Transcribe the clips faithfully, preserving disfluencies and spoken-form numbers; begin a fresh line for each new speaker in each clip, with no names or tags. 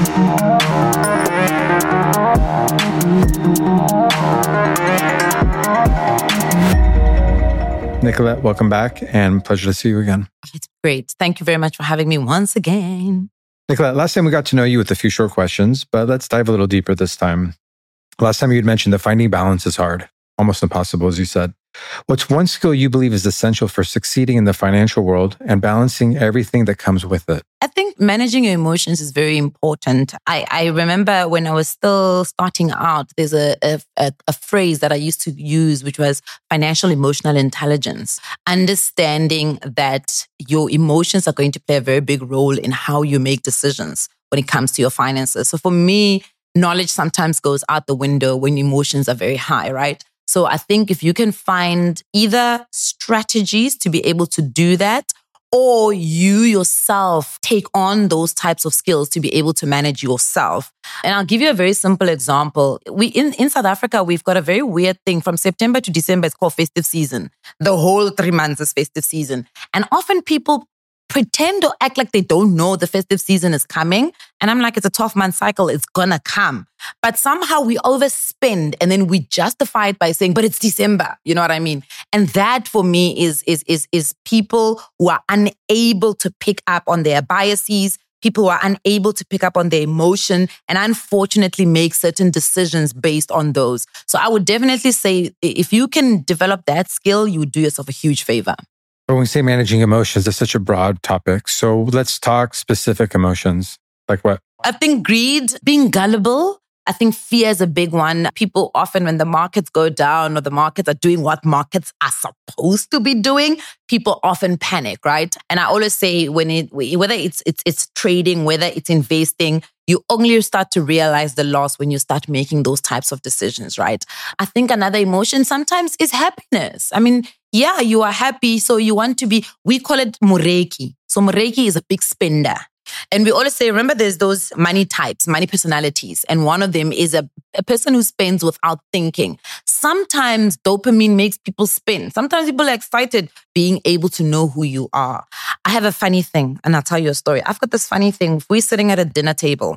Nicolette, welcome back and pleasure to see you again.
It's great. Thank you very much for having me once again.
Nicolette, last time we got to know you with a few short questions, but let's dive a little deeper this time. Last time you had mentioned that finding balance is hard, almost impossible, as you said. What's one skill you believe is essential for succeeding in the financial world and balancing everything that comes with it?
I think managing your emotions is very important. I, I remember when I was still starting out, there's a, a, a phrase that I used to use, which was financial emotional intelligence. Understanding that your emotions are going to play a very big role in how you make decisions when it comes to your finances. So for me, knowledge sometimes goes out the window when emotions are very high, right? So I think if you can find either strategies to be able to do that, or you yourself take on those types of skills to be able to manage yourself. And I'll give you a very simple example. We in, in South Africa, we've got a very weird thing. From September to December, it's called festive season. The whole three months is festive season. And often people pretend or act like they don't know the festive season is coming. And I'm like, it's a twelve-month cycle. It's gonna come. But somehow we overspend and then we justify it by saying, but it's December. You know what I mean? And that for me is, is, is, is people who are unable to pick up on their biases, people who are unable to pick up on their emotion and unfortunately make certain decisions based on those. So I would definitely say if you can develop that skill, you would do yourself a huge favor.
When we say managing emotions, it's such a broad topic. So let's talk specific emotions. Like what?
I think greed, being gullible. I think fear is a big one. People often, when the markets go down or the markets are doing what markets are supposed to be doing, people often panic, right? And I always say, when it, whether it's it's it's trading, whether it's investing, you only start to realize the loss when you start making those types of decisions, right? I think another emotion sometimes is happiness. I mean, yeah, you are happy, so you want to be, we call it mureki. So mureki is a big spender. And we always say, remember, there's those money types, money personalities. And one of them is a, a person who spends without thinking. Sometimes dopamine makes people spend. Sometimes people are excited being able to know who you are. I have a funny thing, and I'll tell you a story. I've got this funny thing. If we're sitting at a dinner table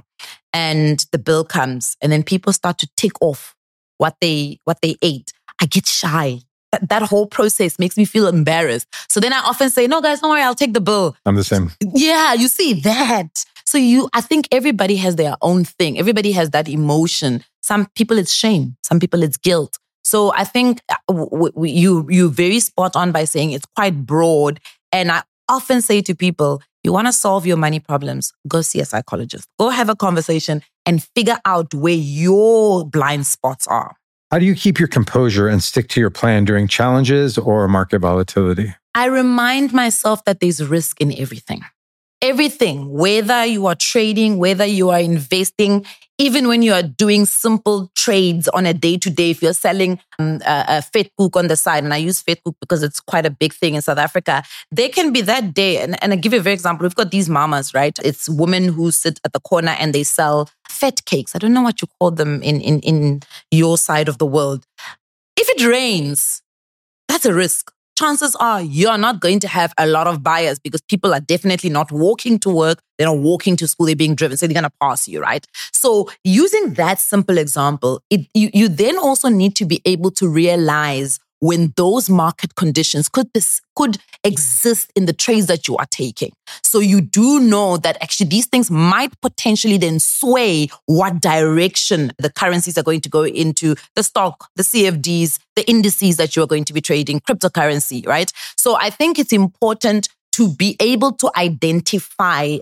and the bill comes and then people start to tick off what they, what they ate, I get shy. That, that whole process makes me feel embarrassed. So then I often say, no, guys, don't worry, I'll take the bill.
I'm the same.
Yeah, you see that. So you, I think everybody has their own thing. Everybody has that emotion. Some people it's shame. Some people it's guilt. So I think w- w- you, you're very spot on by saying it's quite broad. And I often say to people, you want to solve your money problems, go see a psychologist. Go have a conversation and figure out where your blind spots are.
How do you keep your composure and stick to your plan during challenges or market volatility?
I remind myself that there's risk in everything. Everything, whether you are trading, whether you are investing, even when you are doing simple trades on a day-to-day, if you're selling um, a, a Vetkoek on the side, and I use Vetkoek because it's quite a big thing in South Africa, there can be that day, and, and I give you a very example, we've got these mamas, right? It's women who sit at the corner and they sell fat cakes. I don't know what you call them in, in, in your side of the world. If it rains, that's a risk. Chances are you're not going to have a lot of buyers because people are definitely not walking to work. They're not walking to school. They're being driven. So they're going to pass you, right? So using that simple example, it, you, you then also need to be able to realize when those market conditions could this, could exist in the trades that you are taking. So you do know that actually these things might potentially then sway what direction the currencies are going to go into, the stock, the C F Ds, the indices that you are going to be trading, cryptocurrency, right? So I think it's important to be able to identify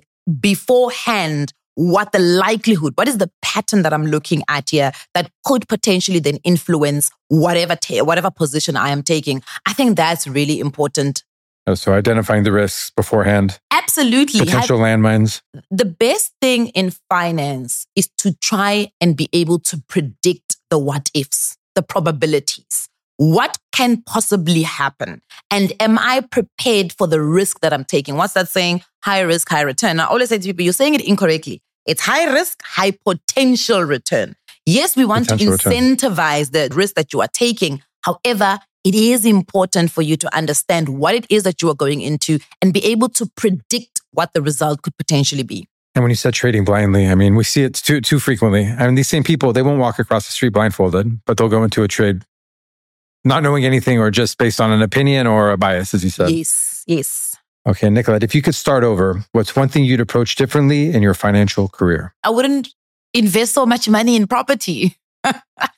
beforehand what the likelihood, what is the pattern that I'm looking at here that could potentially then influence whatever ta- whatever position I am taking. I think that's really important.
Oh, so identifying the risks beforehand.
Absolutely.
Potential Have, landmines.
The best thing in finance is to try and be able to predict the what ifs, the probabilities. What can possibly happen? And am I prepared for the risk that I'm taking? What's that saying? High risk, high return. I always say to people, you're saying it incorrectly. It's high risk, high potential return. Yes, we want potential to incentivize return. The risk that you are taking. However, it is important for you to understand what it is that you are going into and be able to predict what the result could potentially be.
And when you said trading blindly, I mean, we see it too too frequently. I mean, these same people, they won't walk across the street blindfolded, but they'll go into a trade not knowing anything or just based on an opinion or a bias, as you said.
Yes, yes.
Okay, Nicolette, if you could start over, what's one thing you'd approach differently in your financial career?
I wouldn't invest so much money in property. I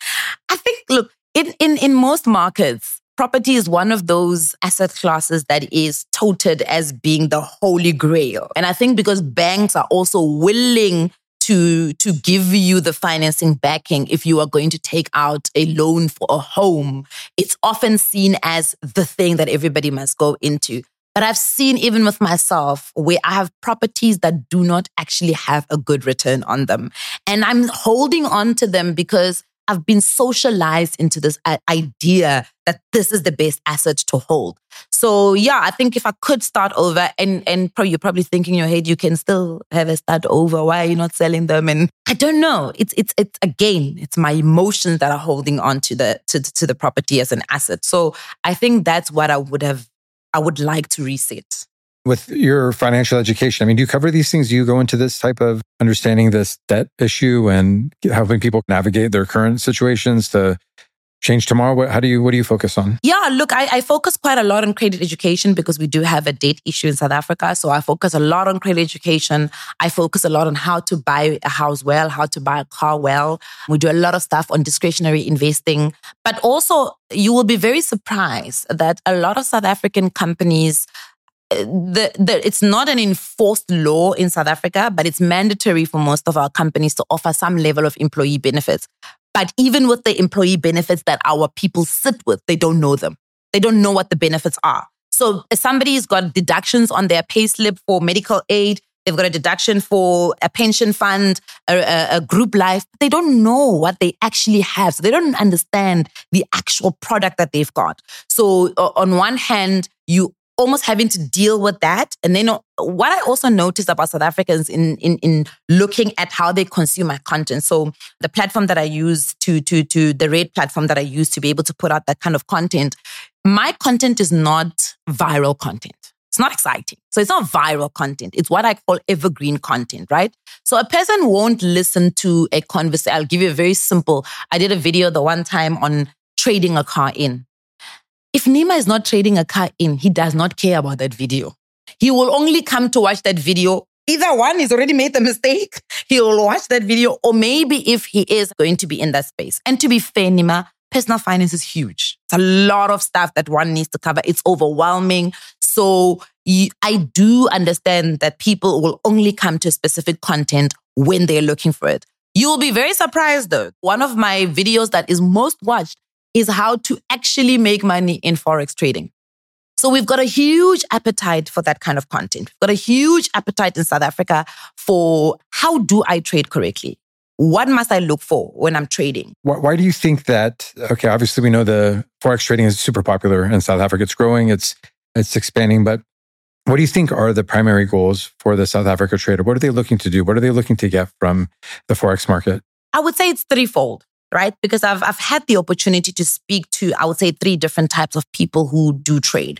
think, look, in, in, in most markets, property is one of those asset classes that is touted as being the holy grail. And I think because banks are also willing to, to give you the financing backing if you are going to take out a loan for a home, it's often seen as the thing that everybody must go into. But I've seen even with myself where I have properties that do not actually have a good return on them. And I'm holding on to them because I've been socialized into this idea that this is the best asset to hold. So yeah, I think if I could start over, and and you're probably thinking in your head, you can still have a start over. Why are you not selling them? And I don't know. It's it's it's again, it's my emotions that are holding on to the to to the property as an asset. So I think that's what I would have. I would like to reset.
With your financial education, I mean, do you cover these things? Do you go into this type of understanding this debt issue and helping people navigate their current situations to change tomorrow? What, how do you, what do you focus on?
Yeah, look, I, I focus quite a lot on credit education because we do have a debt issue in South Africa. So I focus a lot on credit education. I focus a lot on how to buy a house well, how to buy a car well. We do a lot of stuff on discretionary investing. But also, you will be very surprised that a lot of South African companies, The, the, it's not an enforced law in South Africa, but it's mandatory for most of our companies to offer some level of employee benefits. But even with the employee benefits that our people sit with, they don't know them. They don't know what the benefits are. So if somebody's got deductions on their payslip for medical aid, they've got a deduction for a pension fund, a, a, a group life. They don't know what they actually have. So they don't understand the actual product that they've got. So uh, on one hand, you almost having to deal with that. And then what I also noticed about South Africans in, in, in looking at how they consume my content. So the platform that I use to, to, to the Red platform that I use to be able to put out that kind of content, my content is not viral content. It's not exciting. So it's not viral content. It's what I call evergreen content, right? So a person won't listen to a conversation. I'll give you a very simple, I did a video the one time on trading a car in. If Nima is not trading a car in, he does not care about that video. He will only come to watch that video. Either one, he's already made the mistake. He will watch that video, or maybe if he is going to be in that space. And to be fair, Nima, personal finance is huge. It's a lot of stuff that one needs to cover. It's overwhelming. So you, I do understand that people will only come to specific content when they're looking for it. You will be very surprised though. One of my videos that is most watched is how to actually make money in Forex trading. So we've got a huge appetite for that kind of content. We've got a huge appetite in South Africa for how do I trade correctly? What must I look for when I'm trading?
Why, why do you think that, okay, obviously we know the Forex trading is super popular in South Africa. It's growing, it's it's expanding, but what do you think are the primary goals for the South Africa trader? What are they looking to do? What are they looking to get from the Forex market?
I would say it's threefold. Right? Because I've I've had the opportunity to speak to, I would say, three different types of people who do trade.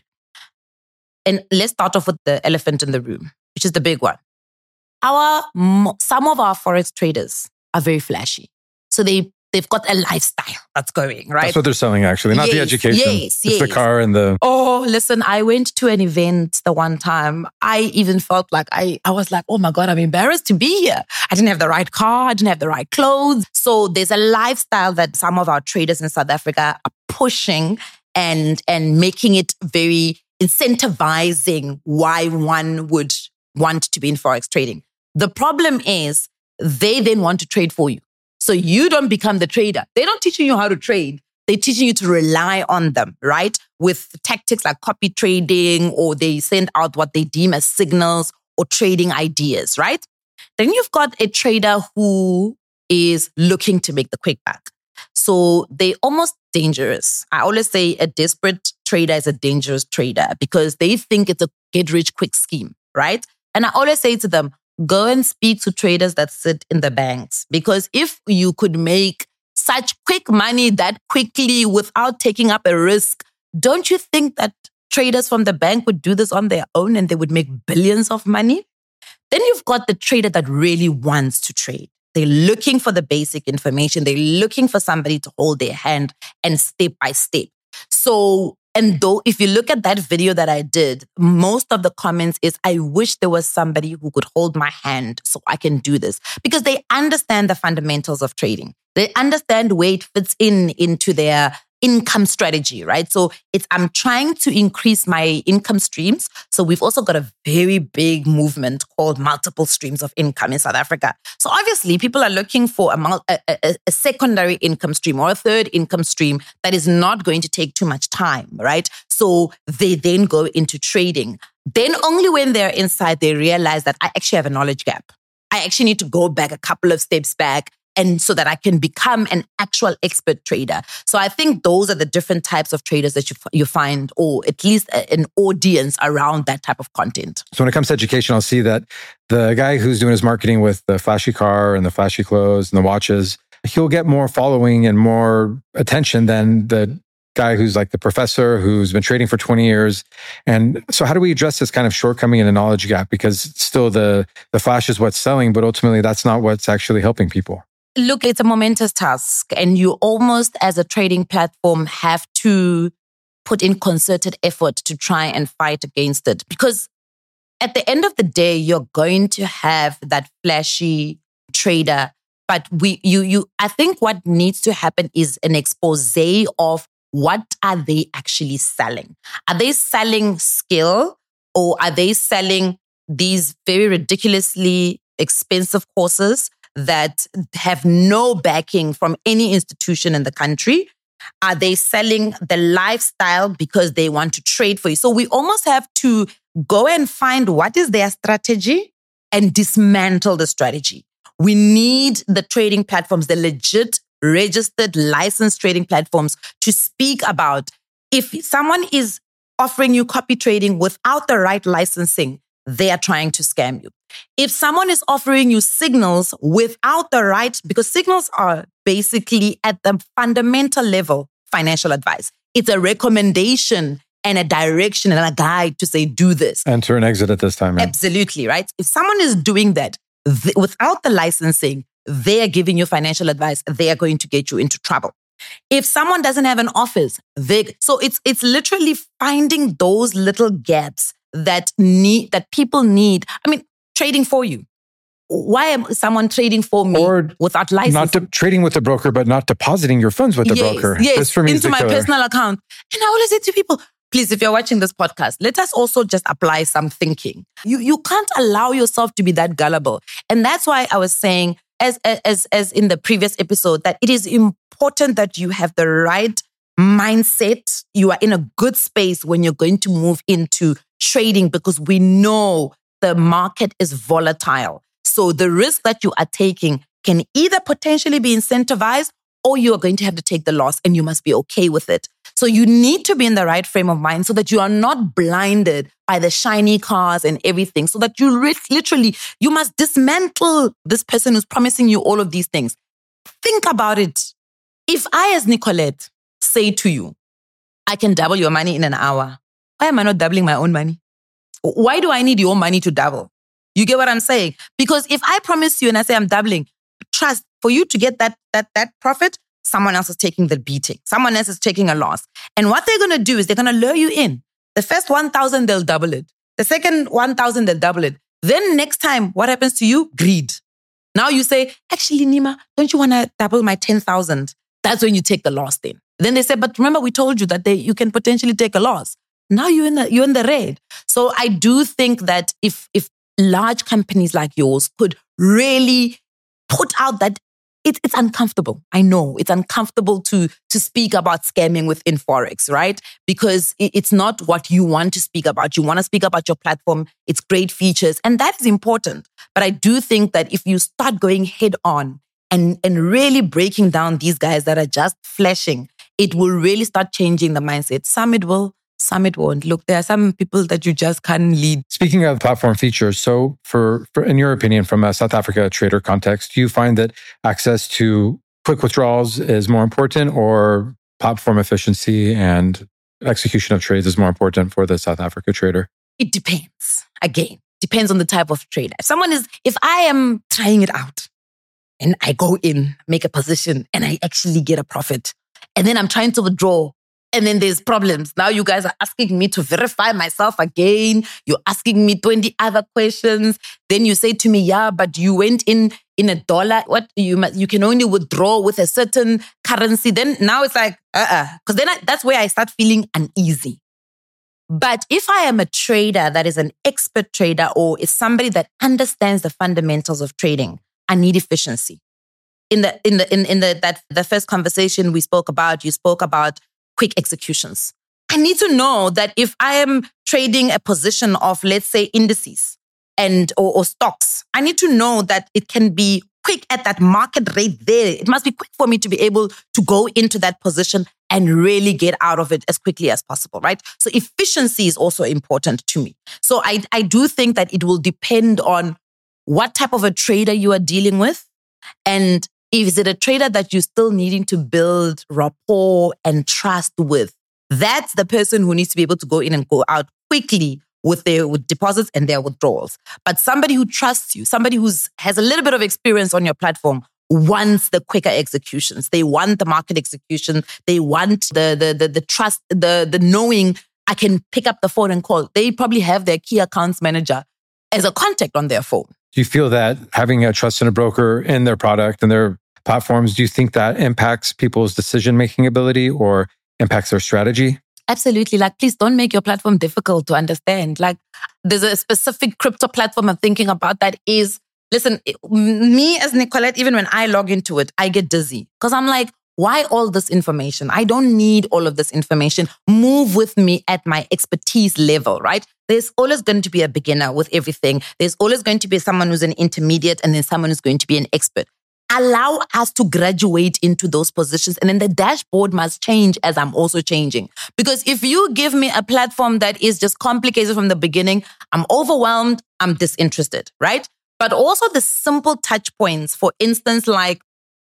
And let's start off with the elephant in the room, which is the big one. Our some of our Forex traders are very flashy. So they they've got a lifestyle that's going, right?
That's what they're selling, actually, not
yes,
the education.
Yes,
it's
yes.
the car and the...
Oh, listen, I went to an event the one time. I even felt like, I, I was like, oh my God, I'm embarrassed to be here. I didn't have the right car. I didn't have the right clothes. So there's a lifestyle that some of our traders in South Africa are pushing and, and making it very incentivizing why one would want to be in Forex trading. The problem is they then want to trade for you. So you don't become the trader. They're not teaching you how to trade. They're teaching you to rely on them, right? With tactics like copy trading, or they send out what they deem as signals or trading ideas, right? Then you've got a trader who is looking to make the quick buck. So they're almost dangerous. I always say a desperate trader is a dangerous trader because they think it's a get-rich-quick scheme, right? And I always say to them, go and speak to traders that sit in the banks. Because if you could make such quick money that quickly without taking up a risk, don't you think that traders from the bank would do this on their own and they would make billions of money? Then you've got the trader that really wants to trade. They're looking for the basic information. They're looking for somebody to hold their hand and step by step. So, and though if you look at that video that I did, most of the comments is, I wish there was somebody who could hold my hand so I can do this. Because they understand the fundamentals of trading. They understand where it fits in into their income strategy, right? So it's, I'm trying to increase my income streams. So we've also got a very big movement called multiple streams of income in South Africa. So obviously people are looking for a, mul- a, a, a secondary income stream or a third income stream that is not going to take too much time, right? So they then go into trading. Then only when they're inside, they realize that I actually have a knowledge gap. I actually need to go back a couple of steps back, and so that I can become an actual expert trader. So I think those are the different types of traders that you you find, or at least an audience around that type of content.
So when it comes to education, I'll see that the guy who's doing his marketing with the flashy car and the flashy clothes and the watches, he'll get more following and more attention than the guy who's like the professor who's been trading for twenty years. And so how do we address this kind of shortcoming in a knowledge gap? Because still the, the flash is what's selling, but ultimately that's not what's actually helping people.
Look, it's a momentous task, and you almost, as a trading platform, have to put in concerted effort to try and fight against it. Because at the end of the day, you're going to have that flashy trader. But we, you, you, I think what needs to happen is an expose of what are they actually selling. Are they selling skill, or are they selling these very ridiculously expensive courses that have no backing from any institution in the country? Are they selling the lifestyle because they want to trade for you? So we almost have to go and find what is their strategy and dismantle the strategy. We need the trading platforms, the legit, registered, licensed trading platforms to speak about if someone is offering you copy trading without the right licensing, they are trying to scam you. If someone is offering you signals without the right, because signals are basically at the fundamental level financial advice. It's a recommendation and a direction and a guide to say, do this.
Enter and exit at this time. Yeah.
Absolutely, right? If someone is doing that th- without the licensing, they are giving you financial advice. They are going to get you into trouble. If someone doesn't have an office, they, so it's it's literally finding those little gaps that need that people need. I mean, trading for you. Why am someone trading for me
or
without license?
Not de- trading with the broker, but not depositing your funds with the
yes,
broker.
Yes,
this for me
into
is
my
killer.
personal account. And I always say to people, please, if you're watching this podcast, let us also just apply some thinking. You you can't allow yourself to be that gullible. And that's why I was saying, as as as in the previous episode, that it is important that you have the right mindset. You are in a good space when you're going to move into trading, because we know the market is volatile. So the risk that you are taking can either potentially be incentivized, or you are going to have to take the loss, and you must be okay with it. So you need to be in the right frame of mind so that you are not blinded by the shiny cars and everything, so that you re- literally, you must dismantle this person who's promising you all of these things. Think about it. If I, as Nicolette, say to you, I can double your money in an hour, why am I not doubling my own money? Why do I need your money to double? You get what I'm saying? Because if I promise you and I say I'm doubling, trust, for you to get that that that profit, someone else is taking the beating. Someone else is taking a loss. And what they're going to do is they're going to lure you in. The first one thousand, they'll double it. The second one thousand, they'll double it. Then next time, what happens to you? Greed. Now you say, actually, Nima, don't you want to double my ten thousand? That's when you take the loss then. Then they say, but remember, we told you that they, you can potentially take a loss. Now you're in the, you're in the red. So I do think that if if large companies like yours could really put out that it, it's uncomfortable. I know it's uncomfortable to, to speak about scamming within Forex, right? Because it, it's not what you want to speak about. You want to speak about your platform, its great features, and that is important. But I do think that if you start going head on and, and really breaking down these guys that are just flashing, it will really start changing the mindset. Some it will, some it won't. Look, there are some people that you just can't lead.
Speaking of platform features, so for, for in your opinion, from a South Africa trader context, do you find that access to quick withdrawals is more important, or platform efficiency and execution of trades is more important for the South Africa trader?
It depends. Again, depends on the type of trader. If someone is, if I am trying it out and I go in, make a position and I actually get a profit and then I'm trying to withdraw and then there's problems. Now you guys are asking me to verify myself again. You're asking me twenty other questions. Then you say to me, yeah, but you went in in a dollar. What you must, you can only withdraw with a certain currency. Then now it's like, uh-uh. Because then I, that's where I start feeling uneasy. But if I am a trader that is an expert trader or is somebody that understands the fundamentals of trading, I need efficiency. In the in the in, in the that the first conversation we spoke about, you spoke about quick executions. I need to know that if I am trading a position of, let's say, indices and or, or stocks, I need to know that it can be quick at that market rate there. It must be quick for me to be able to go into that position and really get out of it as quickly as possible, right? So efficiency is also important to me. So I, I do think that it will depend on what type of a trader you are dealing with. And is it a trader that you're still needing to build rapport and trust with? That's the person who needs to be able to go in and go out quickly with their with deposits and their withdrawals. But somebody who trusts you, somebody who has a little bit of experience on your platform, wants the quicker executions. They want the market execution. They want the the the, the trust, the the knowing I can pick up the phone and call. They probably have their key accounts manager as a contact on their phone.
Do you feel that having a trust in a broker in their product and their platforms, do you think that impacts people's decision-making ability or impacts their strategy?
Absolutely. Like, please don't make your platform difficult to understand. Like, there's a specific crypto platform I'm thinking about that is, listen, me as Nicolette, even when I log into it, I get dizzy because I'm like, why all this information? I don't need all of this information. Move with me at my expertise level, right? There's always going to be a beginner with everything. There's always going to be someone who's an intermediate and then someone who's going to be an expert. Allow us to graduate into those positions. And then the dashboard must change as I'm also changing. Because if you give me a platform that is just complicated from the beginning, I'm overwhelmed, I'm disinterested, right? But also the simple touch points, for instance, like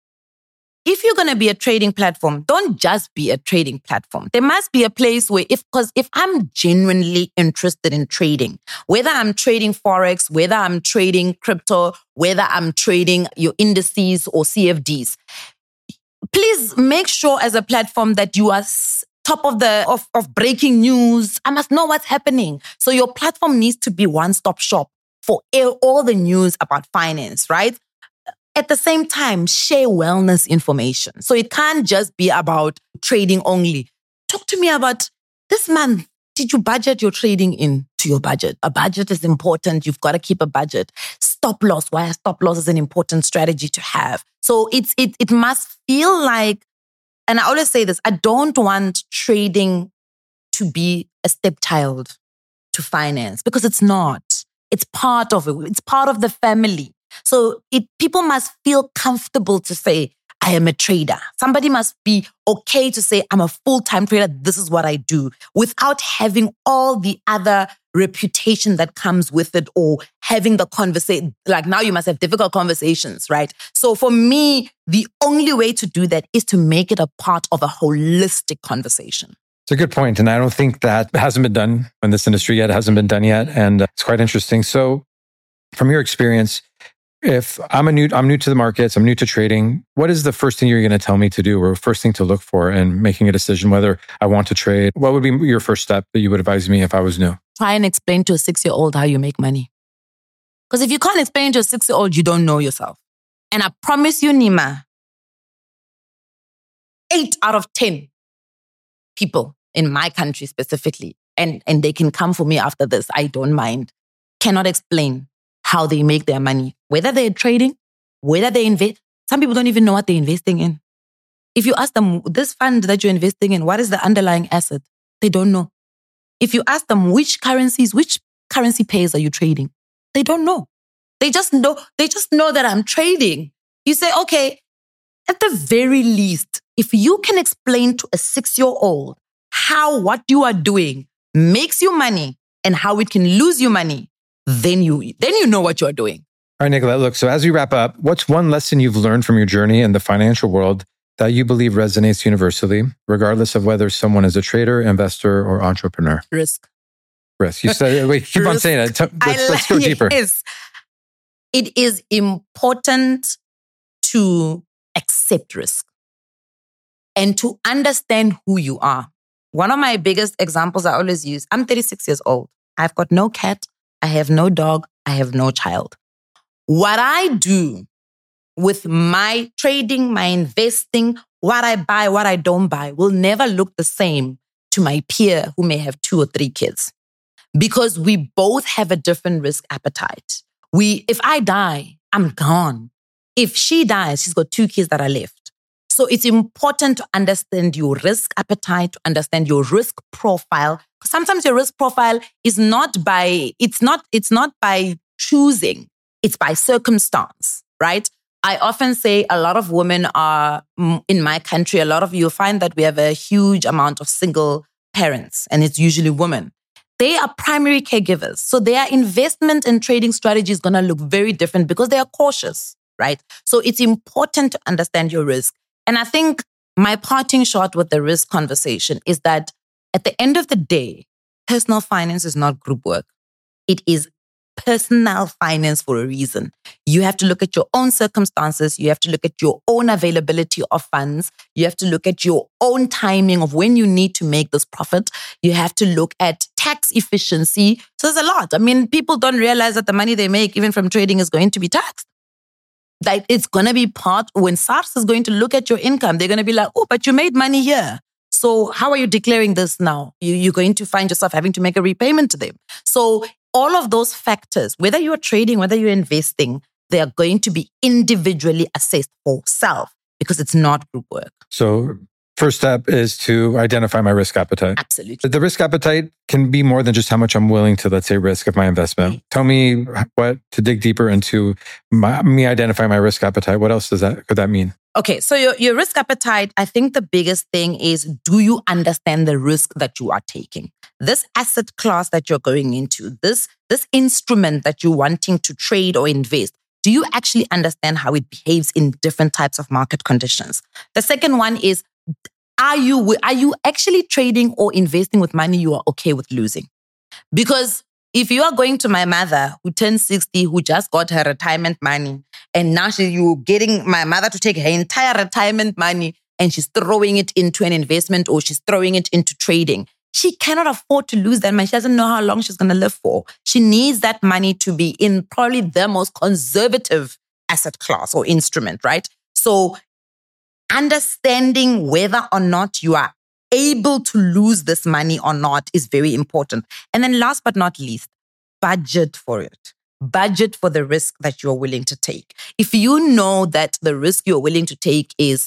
if you're going to be a trading platform, don't just be a trading platform. There must be a place where if, because if I'm genuinely interested in trading, whether I'm trading Forex, whether I'm trading crypto, whether I'm trading your indices or C F Ds, please make sure as a platform that you are top of the, of, of breaking news. I must know what's happening. So your platform needs to be one-stop shop for all the news about finance, right? At the same time, share wellness information. So it can't just be about trading only. Talk to me about this month. Did you budget your trading in to your budget? A budget is important. You've got to keep a budget. Stop loss. Why a stop loss is an important strategy to have. So it's it it must feel like, and I always say this, I don't want trading to be a stepchild to finance because it's not. It's part of it. It's part of the family. So it, people must feel comfortable to say, I am a trader. Somebody must be okay to say, I'm a full-time trader. This is what I do, without having all the other reputation that comes with it or having the conversation. Like now you must have difficult conversations, right? So for me, the only way to do that is to make it a part of a holistic conversation.
It's a good point. And I don't think that hasn't been done in this industry yet. It hasn't been done yet. And it's quite interesting. So from your experience, if I'm a new, I'm new to the markets, I'm new to trading, what is the first thing you're going to tell me to do or first thing to look for in making a decision whether I want to trade? What would be your first step that you would advise me if I was new?
Try and explain to a six-year-old how you make money. Because if you can't explain to a six-year-old, you don't know yourself. And I promise you, Nima, eight out of ten people in my country specifically, and, and they can come for me after this, I don't mind, cannot explain how they make their money, whether they're trading, whether they invest. Some people don't even know what they're investing in. If you ask them, this fund that you're investing in, what is the underlying asset? They don't know. If you ask them which currencies, which currency pairs are you trading? They don't know. They just know, they just know that I'm trading. You say, okay, at the very least, if you can explain to a six-year-old how what you are doing makes you money and how it can lose you money, then you then you know what you're doing.
All right, Nicolette, look, so as we wrap up, what's one lesson you've learned from your journey in the financial world that you believe resonates universally, regardless of whether someone is a trader, investor, or entrepreneur?
Risk.
risk? You said, wait, keep risk, on saying it. Let's, I, let's go deeper.
Yes. It is important to accept risk and to understand who you are. One of my biggest examples I always use, I'm thirty-six years old. I've got no cat. I have no dog. I have no child. What I do with my trading, my investing, what I buy, what I don't buy will never look the same to my peer who may have two or three kids, because we both have a different risk appetite. We, if I die, I'm gone. If she dies, she's got two kids that are left. So it's important to understand your risk appetite, to understand your risk profile. Because sometimes your risk profile is not by, it's not, it's not by choosing, it's by circumstance, right? I often say a lot of women are, in my country, a lot of you find that we have a huge amount of single parents, and it's usually women. They are primary caregivers. So their investment and trading strategy is going to look very different because they are cautious, right? So it's important to understand your risk. And I think my parting shot with the risk conversation is that at the end of the day, personal finance is not group work. It is personal finance for a reason. You have to look at your own circumstances. You have to look at your own availability of funds. You have to look at your own timing of when you need to make this profit. You have to look at tax efficiency. So there's a lot. I mean, people don't realize that the money they make, even from trading, is going to be taxed. Like, it's going to be part, when SARS is going to look at your income, they're going to be like, oh, but you made money here. So how are you declaring this now? You, you're going to find yourself having to make a repayment to them. So all of those factors, whether you're trading, whether you're investing, they are going to be individually assessed for self, because it's not group work.
So first step is to identify my risk appetite.
Absolutely.
The risk appetite can be more than just how much I'm willing to, let's say, risk of my investment. Right. Tell me what, to dig deeper into my, me identifying my risk appetite. What else does that, could that mean?
Okay, so your, your risk appetite, I think the biggest thing is, do you understand the risk that you are taking? This asset class that you're going into, this, this instrument that you're wanting to trade or invest, do you actually understand how it behaves in different types of market conditions? The second one is, are you, are you actually trading or investing with money you are okay with losing? Because if you are going to my mother who turned sixty, who just got her retirement money, and now she, you're getting my mother to take her entire retirement money and she's throwing it into an investment or she's throwing it into trading, she cannot afford to lose that money. She doesn't know how long she's going to live for. She needs that money to be in probably the most conservative asset class or instrument, right? So understanding whether or not you are able to lose this money or not is very important. And then last but not least, budget for it. Budget for the risk that you're willing to take. If you know that the risk you're willing to take is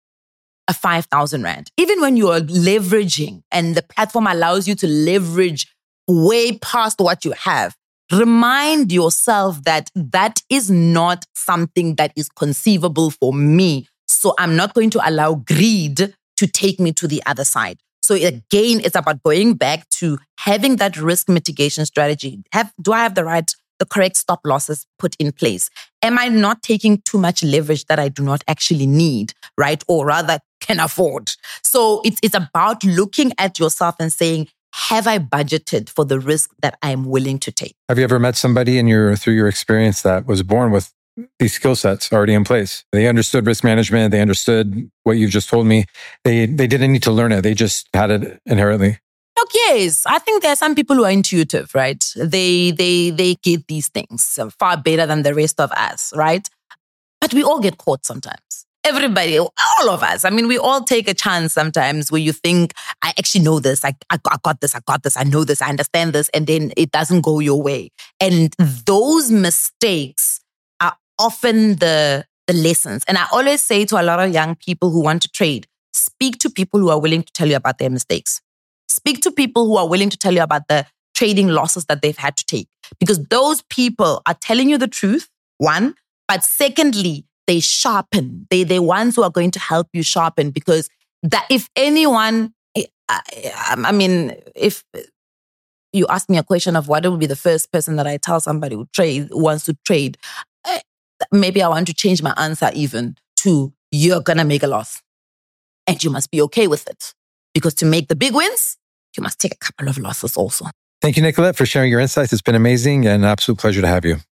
a five thousand rand, even when you are leveraging and the platform allows you to leverage way past what you have, remind yourself that that is not something that is conceivable for me. So I'm not going to allow greed to take me to the other side. So again, it's about going back to having that risk mitigation strategy. Have, do I have the right, the correct stop losses put in place? Am I not taking too much leverage that I do not actually need, right? Or rather can afford? So it's, it's about looking at yourself and saying, have I budgeted for the risk that I'm willing to take?
Have you ever met somebody in your, through your experience, that was born with these skill sets already in place? They understood risk management. They understood what you've just told me. They they didn't need to learn it. They just had it inherently.
Look, yes, I think there are some people who are intuitive, right? They they they get these things far better than the rest of us, right? But we all get caught sometimes. Everybody, all of us. I mean, we all take a chance sometimes where you think, I actually know this. I, I, I got this. I got this. I know this. I understand this. And then it doesn't go your way. And those mistakes are often the, the lessons. And I always say to a lot of young people who want to trade, speak to people who are willing to tell you about their mistakes. Speak to people who are willing to tell you about the trading losses that they've had to take. Because those people are telling you the truth, one. But secondly, they sharpen. They, they're ones who are going to help you sharpen. Because that if anyone, I, I mean, if you ask me a question of what would be the first person that I tell somebody who trade, who wants to trade, maybe I want to change my answer even to, you're going to make a loss. And you must be okay with it. Because to make the big wins, you must take a couple of losses also.
Thank you, Nicolette, for sharing your insights. It's been amazing and an absolute pleasure to have you.